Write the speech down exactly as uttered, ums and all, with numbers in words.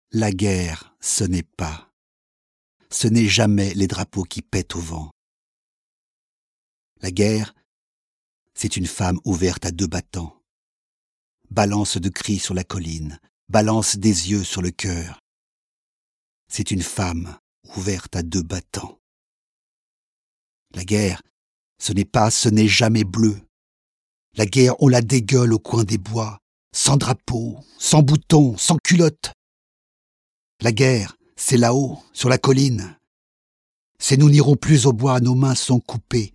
La guerre, ce n'est pas. Ce n'est jamais les drapeaux qui pètent au vent. La guerre, c'est une femme ouverte à deux battants. Balance de cris sur la colline, balance des yeux sur le cœur. C'est une femme ouverte à deux battants. La guerre, ce n'est pas, ce n'est jamais bleu. La guerre, on la dégueule au coin des bois, sans drapeau, sans bouton, sans culotte. La guerre, c'est là-haut, sur la colline. C'est nous n'irons plus au bois, nos mains sont coupées,